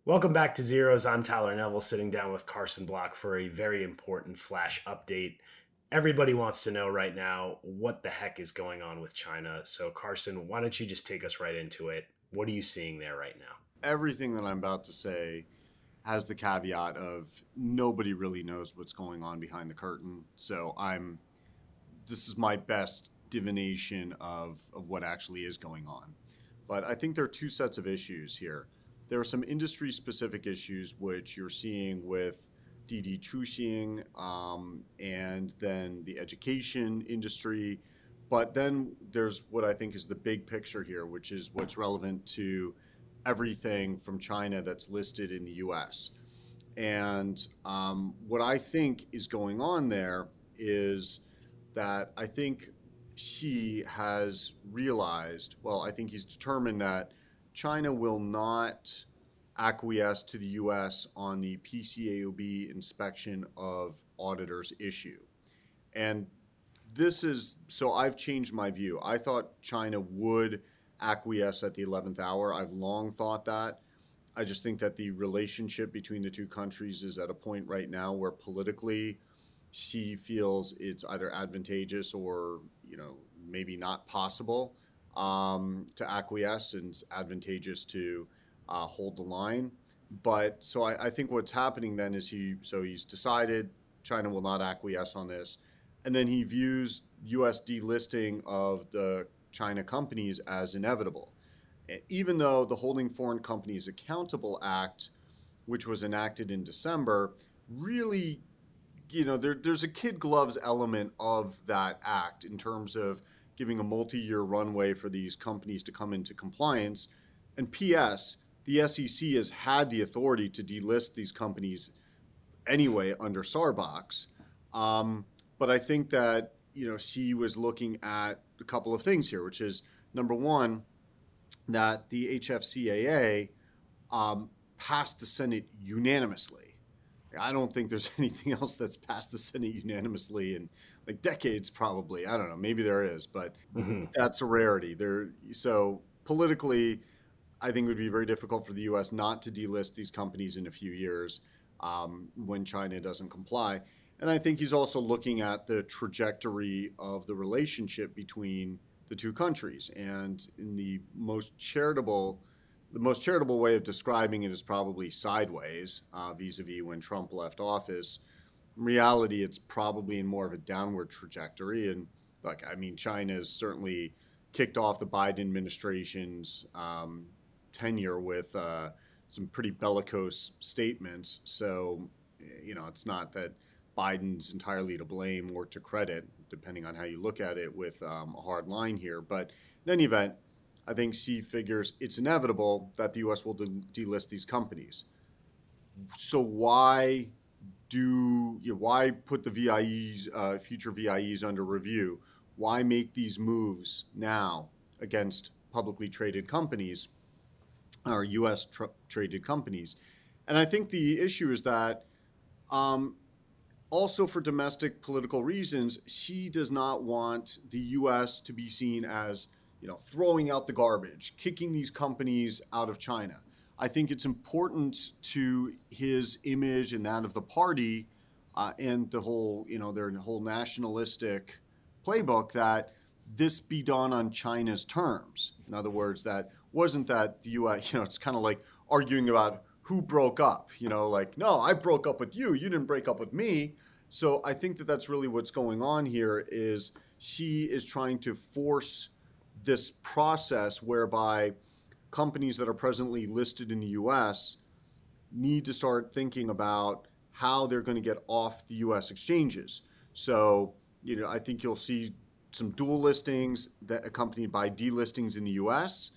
Welcome back to Zeros. I'm Tyler Neville sitting down with Carson Block for a very important flash update. Everybody wants to know right now what the heck is going on with China. So, Carson, why don't you just take us right into it? What are you seeing there right now? Everything that I'm about to say has the caveat of nobody really knows what's going on behind the curtain. So this is my best divination of what actually is going on. But I think there are two sets of issues here. There are some industry specific issues which you're seeing with Didi Chuxing, and then the education industry. But then there's what I think is the big picture here, which is what's relevant to everything from China that's listed in the US. And what I think is going on there is that I think Xi has realized, well, I think he's determined that China will not acquiesce to the US on the PCAOB inspection of auditors issue. And this is so I've changed my view. I thought China would acquiesce at the 11th hour. I've long thought that. I just think that the relationship between the two countries is at a point right now where politically she feels it's either advantageous or, maybe not possible to acquiesce, and it's advantageous to hold the line. But so I think what's happening then is he's decided China will not acquiesce on this, and then he views U.S. delisting of the China companies as inevitable, even though the Holding Foreign Companies Accountable Act, which was enacted in December, really, there's a kid gloves element of that act in terms of giving a multi-year runway for these companies to come into compliance. And P.S., the SEC has had the authority to delist these companies anyway under Sarbox. But I think that, she was looking at a couple of things here, which is number one, that the HFCAA passed the Senate unanimously. I don't think there's anything else that's passed the Senate unanimously in like decades, probably. I don't know. Maybe there is, but Mhm. that's a rarity. So politically, I think it would be very difficult for the U.S. not to delist these companies in a few years when China doesn't comply. And I think he's also looking at the trajectory of the relationship between the two countries. And in the most charitable way of describing it is probably sideways, vis-a-vis when Trump left office. In reality, it's probably in more of a downward trajectory. And look, I mean, China has certainly kicked off the Biden administration's tenure with some pretty bellicose statements. So, it's not that Biden's entirely to blame or to credit, depending on how you look at it, with a hard line here. But in any event, I think she figures it's inevitable that the U.S. will delist these companies. So why put the VIEs, future VIEs, under review? Why make these moves now against publicly traded companies or U.S. traded companies? And I think the issue is that um, also for domestic political reasons, she does not want the U.S. to be seen as, throwing out the garbage, kicking these companies out of China. I think it's important to his image and that of the party, and the whole, their whole nationalistic playbook, that this be done on China's terms. In other words, that wasn't that the U.S. It's kind of like arguing about who broke up. Like, no, I broke up with you. You didn't break up with me. So I think that that's really what's going on here. Is she is trying to force this process whereby companies that are presently listed in the U.S. need to start thinking about how they're going to get off the U.S. exchanges. So, I think you'll see some dual listings that accompanied by delistings in the U.S.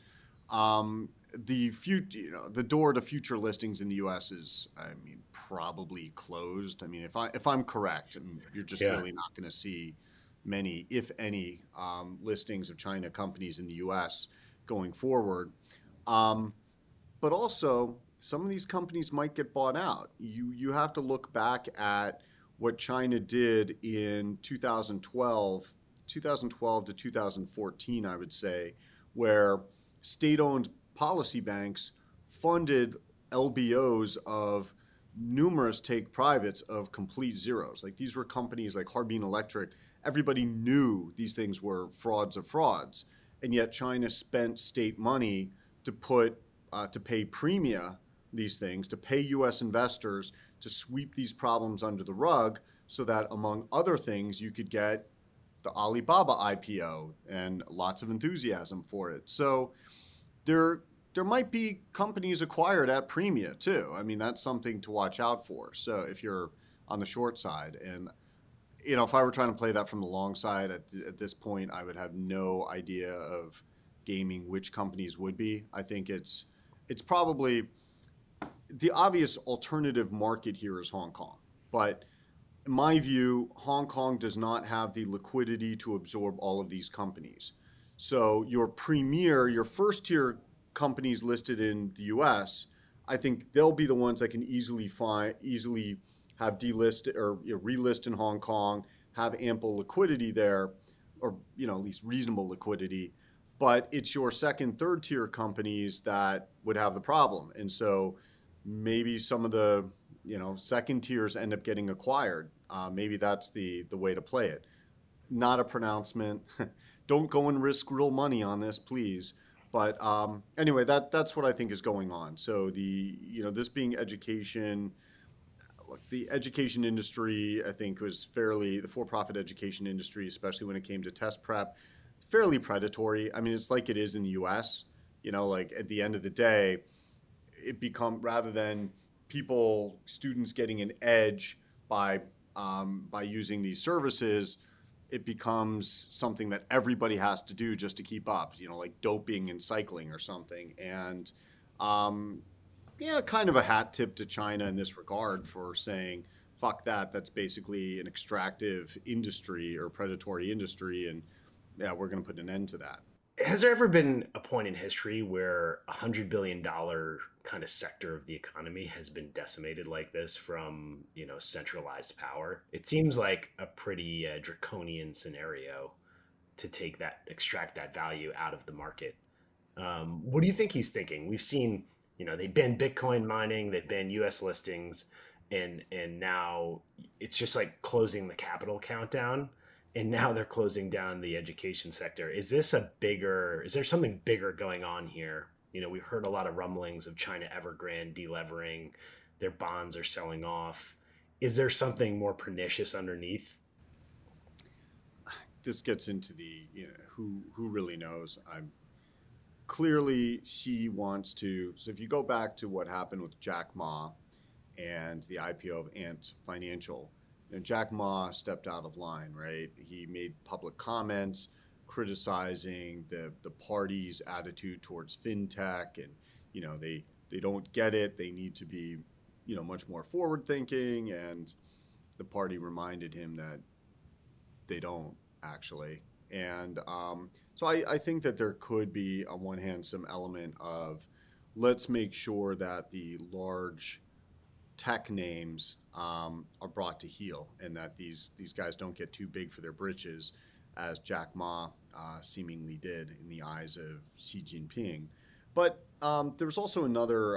The door to future listings in the U.S. is, I mean, probably closed. I mean, if I'm correct, you're just Yeah. really not going to see many, if any, listings of China companies in the U.S. going forward. Um, but also, some of these companies might get bought out. You have to look back at what China did in 2012 to 2014, I would say, where state-owned policy banks funded LBOs of numerous take privates of complete zeros. Like these were companies like Harbin Electric. Everybody knew these things were frauds of frauds. And yet China spent state money to pay premia these things, to pay US investors to sweep these problems under the rug so that, among other things, you could get the Alibaba IPO and lots of enthusiasm for it. So there might be companies acquired at premia too. I mean, that's something to watch out for. So if you're on the short side, and if I were trying to play that from the long side at this point, I would have no idea of gaming which companies would be. I think it's probably the obvious alternative market here is Hong Kong. But in my view, Hong Kong does not have the liquidity to absorb all of these companies. So your first tier companies listed in the US, I think they'll be the ones that can easily have delisted or relist in Hong Kong, have ample liquidity there, or at least reasonable liquidity. But it's your second, third tier companies that would have the problem. And so maybe some of the second tiers end up getting acquired. Maybe that's the way to play it. Not a pronouncement. Don't go and risk real money on this, please. But anyway, that's what I think is going on. So this being education, look, the education industry, I think, was the for-profit education industry, especially when it came to test prep, fairly predatory. I mean, it's like it is in the US. Like at the end of the day, rather than students getting an edge by using these services, it becomes something that everybody has to do just to keep up, like doping and cycling or something. And kind of a hat tip to China in this regard for saying, fuck that, that's basically an extractive industry or predatory industry, and we're going to put an end to that. Has there ever been a point in history where $100 billion kind of sector of the economy has been decimated like this from, centralized power? It seems like a pretty draconian scenario to extract that value out of the market. What do you think he's thinking? We've seen, they banned Bitcoin mining, they've banned US listings, and now it's just like closing the capital countdown. And now they're closing down the education sector. Is there something bigger going on here? We've heard a lot of rumblings of China Evergrande delevering, their bonds are selling off. Is there something more pernicious underneath? This gets into the, who really knows. Clearly she wants to. So if you go back to what happened with Jack Ma and the IPO of Ant Financial, Jack Ma stepped out of line, right? He made public comments criticizing the party's attitude towards fintech, and they don't get it. They need to be much more forward thinking, and the party reminded him that they don't actually. And so I think that there could be, on one hand, some element of let's make sure that the large tech names are brought to heel, and that these guys don't get too big for their britches, as Jack Ma seemingly did in the eyes of Xi Jinping. But there's also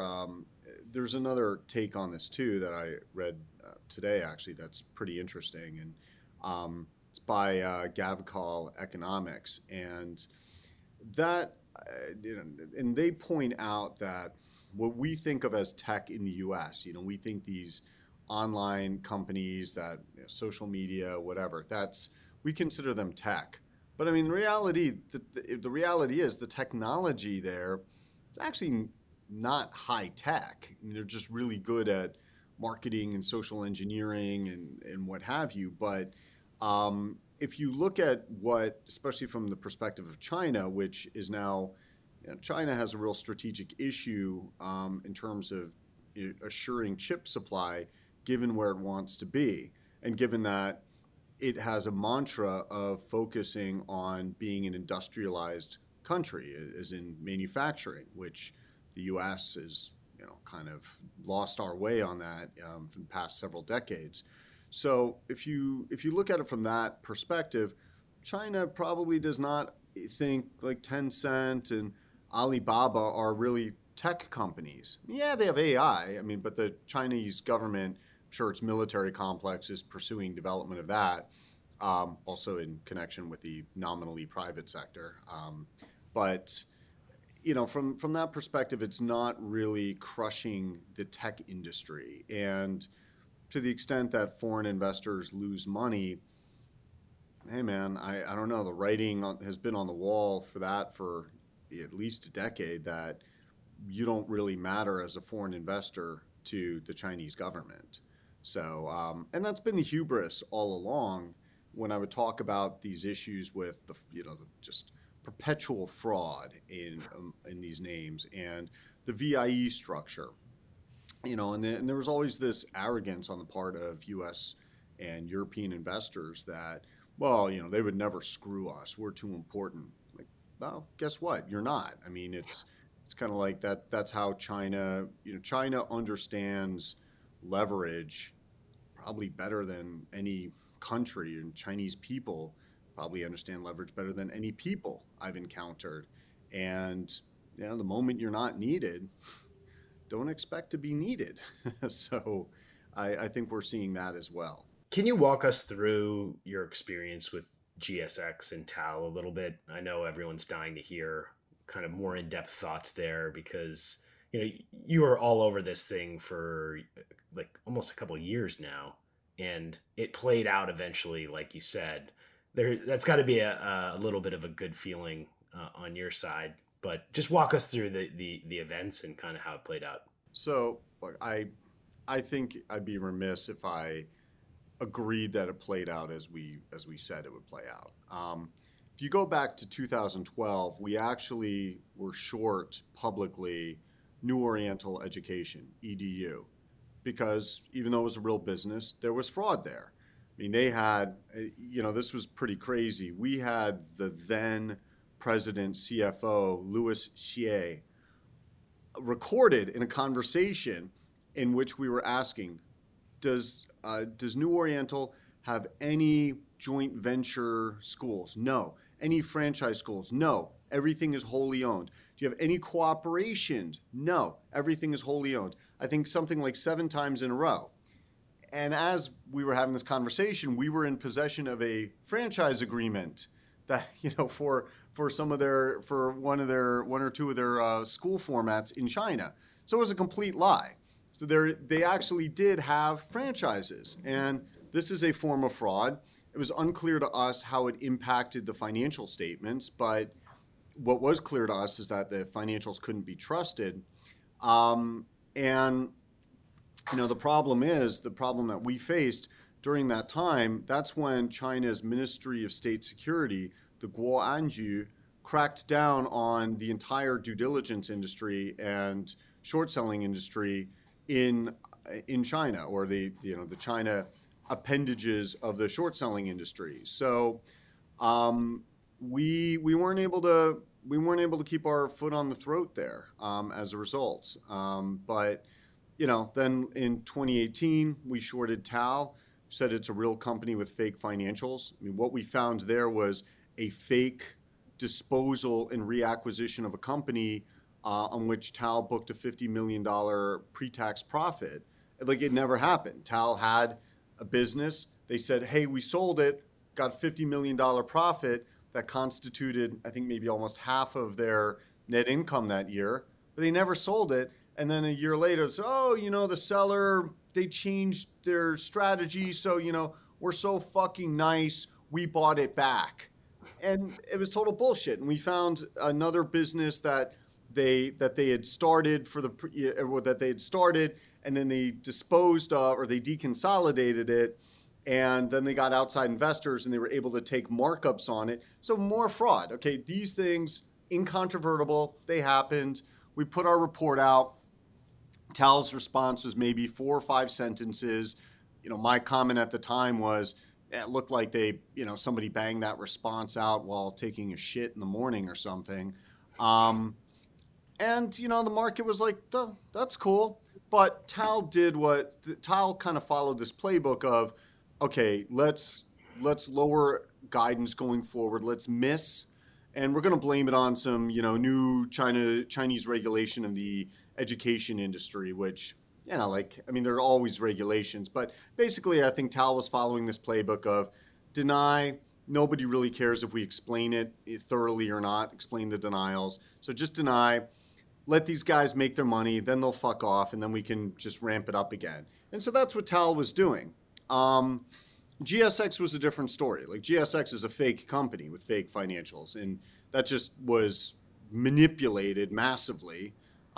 another take on this too that I read today, actually, that's pretty interesting, and it's by Gavekal Economics, and that and they point out that what we think of as tech in the US, we think these online companies that social media, whatever, we consider them tech. But I mean, the reality is the technology there is actually not high tech. I mean, they're just really good at marketing and social engineering and what have you. But if you look at especially from the perspective of China, which is now, China has a real strategic issue in terms of assuring chip supply, given where it wants to be, and given that it has a mantra of focusing on being an industrialized country, as in manufacturing, which the U.S. is, kind of lost our way on that for the past several decades. So if you look at it from that perspective, China probably does not think like Tencent and Alibaba are really tech companies. Yeah, they have AI. I mean, but the Chinese government, I'm sure its military complex is pursuing development of that, also in connection with the nominally private sector. But from that perspective, it's not really crushing the tech industry. And to the extent that foreign investors lose money, hey man, I don't know. The writing has been on the wall for that for at least a decade, that you don't really matter as a foreign investor to the Chinese government. So, and that's been the hubris all along. When I would talk about these issues with the just perpetual fraud in these names and the VIE structure, and there was always this arrogance on the part of U.S. and European investors that, well, they would never screw us. We're too important. Like, well, guess what? You're not. I mean, it's kind of like that. That's how China, China understands leverage probably better than any country, and Chinese people probably understand leverage better than any people I've encountered. And the moment you're not needed, don't expect to be needed. So I think we're seeing that as well. Can you walk us through your experience with GSX and TAL a little bit? I know everyone's dying to hear kind of more in-depth thoughts there, because you were all over this thing for like almost a couple of years now, and it played out eventually, like you said. That's got to be a little bit of a good feeling on your side, but just walk us through the events and kind of how it played out. So look, I think I'd be remiss if I agreed that it played out as we said it would play out. If you go back to 2012, we actually were short publicly New Oriental Education, EDU, because even though it was a real business, there was fraud there. I mean, they had, this was pretty crazy. We had the then president CFO, Louis Hsieh, recorded in a conversation in which we were asking, does New Oriental have any joint venture schools? No. Any franchise schools? No. Everything is wholly owned. Do you have any cooperation? No. Everything is wholly owned. I think something like 7 times in a row. And as we were having this conversation, we were in possession of a franchise agreement that, for one or two of their school formats in China. So it was a complete lie. So they actually did have franchises, and this is a form of fraud. It was unclear to us how it impacted the financial statements, but what was clear to us is that the financials couldn't be trusted. And the problem that we faced during that time, that's when China's Ministry of State Security, the Guoanju, cracked down on the entire due diligence industry and short selling industry in China, or the China appendages of the short selling industry. So we weren't able to keep our foot on the throat there as a result. But then in 2018 we shorted TAL, said it's a real company with fake financials. I mean, what we found there was a fake disposal and reacquisition of a company on which TAL booked a $50 million pre-tax profit. Like, it never happened. TAL had a business. They said, hey, we sold it, got $50 million profit that constituted, I think, maybe almost half of their net income that year. But they never sold it. And then a year later, so, the seller, they changed their strategy. So, we're so fucking nice, we bought it back. And it was total bullshit. And we found another business that they had started and then they disposed of, or they deconsolidated it, and then they got outside investors and they were able to take markups on it. So more fraud. Okay, these things, incontrovertible, they happened. We put our report out. TAL's response was maybe 4 or 5 sentences. My comment at the time was, it looked like they, somebody banged that response out while taking a shit in the morning or something. And, the market was like, oh, that's cool. But TAL kind of followed this playbook of, okay, let's lower guidance going forward. Let's miss and we're going to blame it on some, new Chinese regulation in the education industry, which, there are always regulations, but basically I think Tal was following this playbook of deny. Nobody really cares if we explain it thoroughly or not, explain the denials. So just deny, let these guys make their money, then they'll fuck off, and then we can just ramp it up again. And so that's what Tal was doing. GSX was a different story. Like, GSX is a fake company with fake financials, and that just was manipulated massively.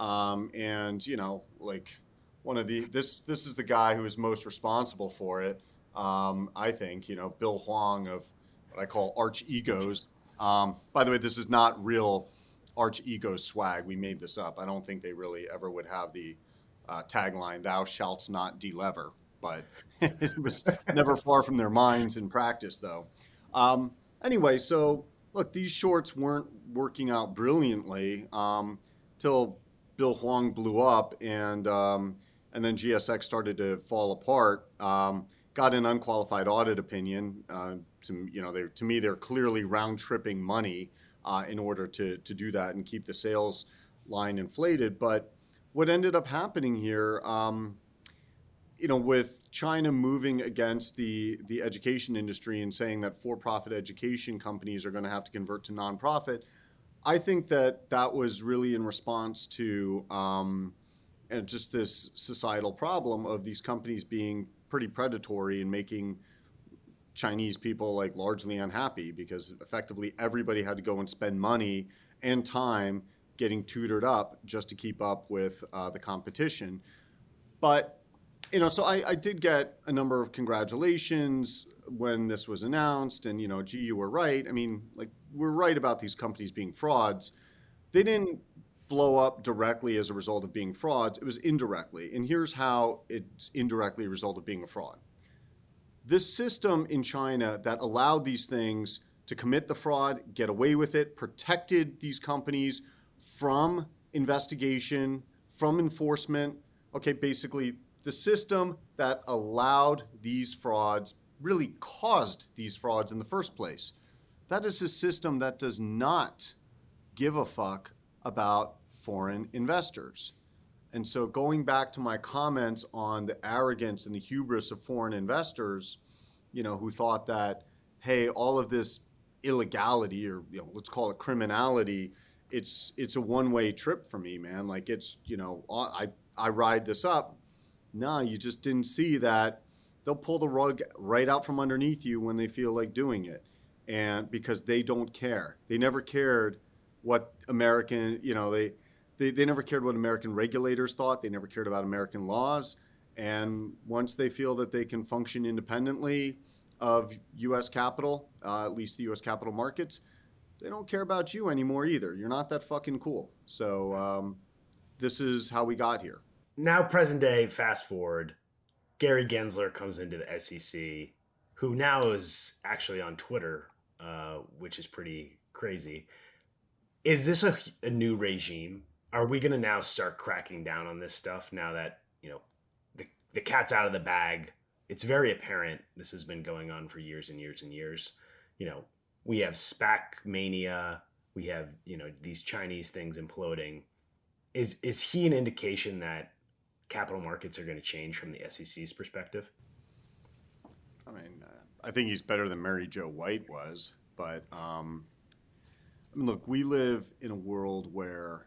This is the guy who is most responsible for it. I think, Bill Huang of what I call arch egos. By the way, this is not real arch ego swag. We made this up. I don't think they really ever would have the tagline, "Thou shalt not delever," but it was never far from their minds in practice, though. Anyway, so look, these shorts weren't working out brilliantly till Bill Huang blew up, and then GSX started to fall apart. Got an unqualified audit opinion. To me, they're clearly round tripping money in order to do that and keep the sales line inflated. But what ended up happening here, with China moving against the education industry and saying that for-profit education companies are going to have to convert to nonprofit, I think that was really in response to just this societal problem of these companies being pretty predatory and making Chinese people like largely unhappy, because effectively everybody had to go and spend money and time getting tutored up just to keep up with the competition. But, so I did get a number of congratulations when this was announced, and, gee, you were right. I mean, like, we're right about these companies being frauds. They didn't blow up directly as a result of being frauds. It was indirectly. And here's how it's indirectly a result of being a fraud. This system in China that allowed these things to commit the fraud, get away with it, protected these companies from investigation, from enforcement. Okay, basically, the system that allowed these frauds really caused these frauds in the first place. That is a system that does not give a fuck about foreign investors. And so going back to my comments on the arrogance and the hubris of foreign investors, who thought that, hey, all of this illegality, or let's call it criminality, it's a one-way trip for me, man. Like, it's, I ride this up. No, you just didn't see that they'll pull the rug right out from underneath you when they feel like doing it. And because they don't care. They never cared what American, they never cared what American regulators thought. They never cared about American laws. And once they feel that they can function independently of U.S. capital, at least the U.S. capital markets, they don't care about you anymore either. You're not that fucking cool. So this is how we got here. Now, present day, fast forward, Gary Gensler comes into the SEC, who now is actually on Twitter, which is pretty crazy. Is this a new regime? Are we going to now start cracking down on this stuff now that, the cat's out of the bag? It's very apparent this has been going on for years and years and years. We have SPAC mania. We have, these Chinese things imploding. Is he an indication that capital markets are going to change from the SEC's perspective? I mean, I think he's better than Mary Jo White was, but look, we live in a world where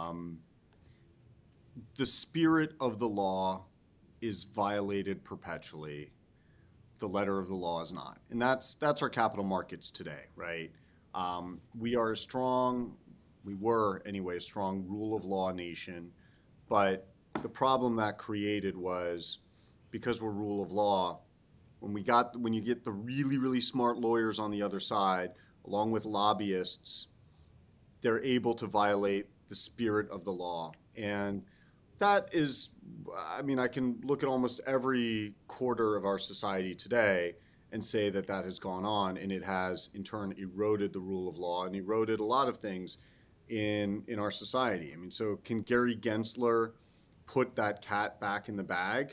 the spirit of the law is violated perpetually. The letter of the law is not. And that's our capital markets today, right? We are we were anyway, a strong rule of law nation, but the problem that created was, because we're rule of law, when you get the really, really smart lawyers on the other side, along with lobbyists, they're able to violate the spirit of the law. And that is, I can look at almost every quarter of our society today and say that has gone on, and it has in turn eroded the rule of law and eroded a lot of things in our society. So can Gary Gensler put that cat back in the bag?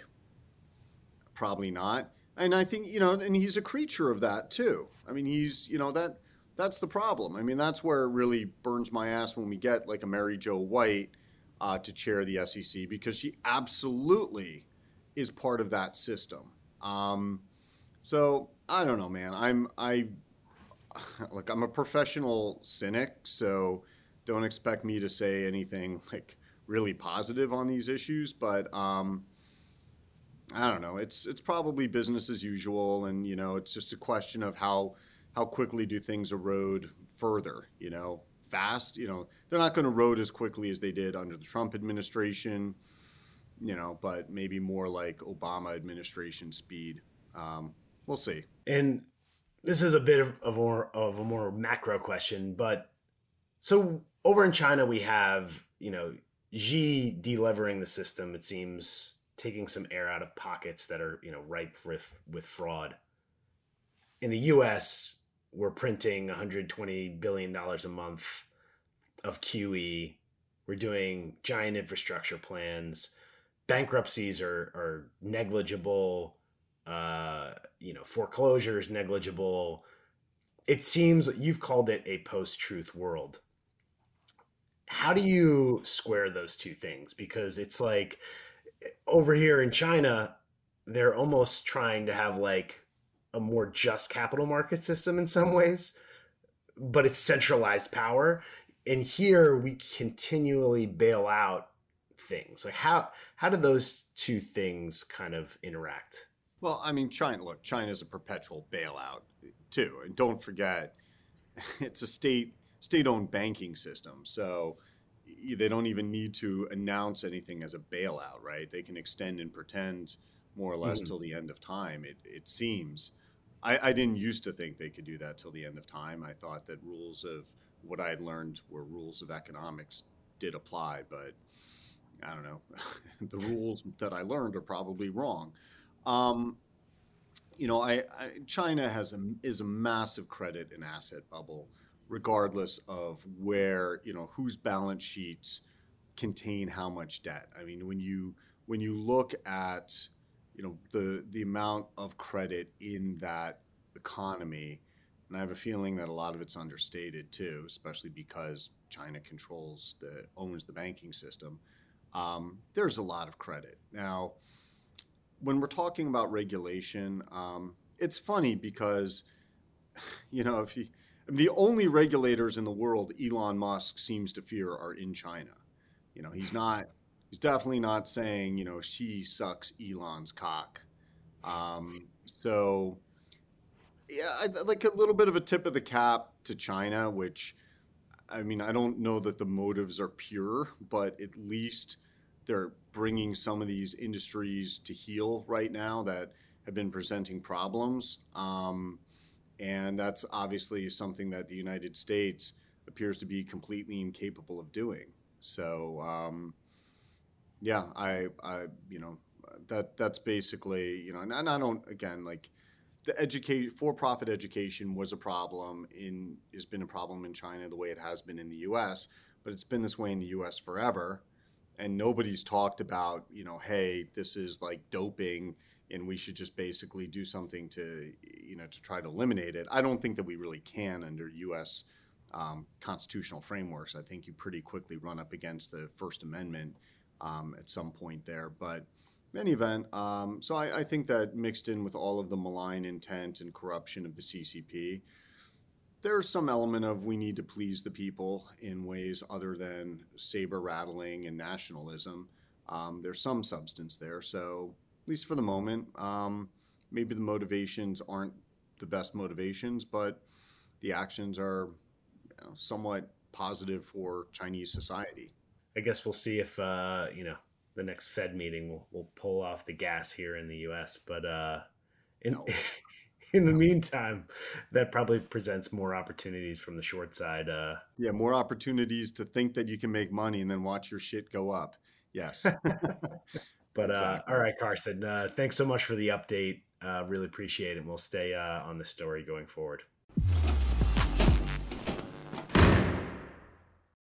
Probably not. And I think, and he's a creature of that too. He's, that's the problem. I mean, that's where it really burns my ass when we get like a Mary Jo White to chair the SEC, because she absolutely is part of that system. Um, so I don't know, man. I look, I'm a professional cynic, so don't expect me to say anything like really positive on these issues. But I don't know. It's probably business as usual, and it's just a question of how quickly do things erode further. Fast. They're not going to erode as quickly as they did under the Trump administration. But maybe more like Obama administration speed. We'll see. And this is a bit of a more macro question, but so over in China we have Xi delevering the system. It seems taking some air out of pockets that are ripe with fraud. In the U.S., we're printing $120 billion a month of QE. We're doing giant infrastructure plans. Bankruptcies are negligible. Foreclosures negligible. It seems you've called it a post-truth world. How do you square those two things? Because it's like over here in China, they're almost trying to have like a more just capital market system in some ways, but it's centralized power. And here we continually bail out things. Like how do those two things kind of interact? Well, I mean, China's a perpetual bailout too, and don't forget, it's a state-owned banking system, so they don't even need to announce anything as a bailout, right? They can extend and pretend more or less Mhm. till the end of time. It seems. I didn't used to think they could do that till the end of time. I thought that rules of what I had learned were rules of economics did apply, but I don't know. The rules that I learned are probably wrong. Um, China is a massive credit and asset bubble, regardless of where whose balance sheets contain how much debt. I mean, when you look at the amount of credit in that economy, and I have a feeling that a lot of it's understated too, especially because China owns the banking system. There's a lot of credit now when we're talking about regulation. It's funny because if you the only regulators in the world Elon Musk seems to fear are in China. He's definitely not saying she sucks Elon's cock. So yeah, like a little bit of a tip of the cap to China, which I mean, I don't know that the motives are pure, but at least they're bringing some of these industries to heel right now that have been presenting problems. And that's obviously something that the United States appears to be completely incapable of doing. So, yeah, that's basically, and I don't, again, like for-profit education was a problem has been a problem in China the way it has been in the U.S., but it's been this way in the U.S. forever, and nobody's talked about hey, this is like doping, and we should just basically do something to try to eliminate it. I don't think that we really can under U.S. Constitutional frameworks. I think you pretty quickly run up against the First Amendment at some point there, but in any event, so I think that mixed in with all of the malign intent and corruption of the CCP, there's some element of we need to please the people in ways other than saber rattling and nationalism. There's some substance there. So, at least for the moment, maybe the motivations aren't the best motivations, but the actions are somewhat positive for Chinese society. I guess we'll see if the next Fed meeting will pull off the gas here in the U.S. But in No, in the no. meantime, that probably presents more opportunities from the short side. Yeah, more opportunities to think that you can make money and then watch your shit go up. Yes, But all exactly. right, Carson, thanks so much for the update. Really appreciate it. And we'll stay on the story going forward.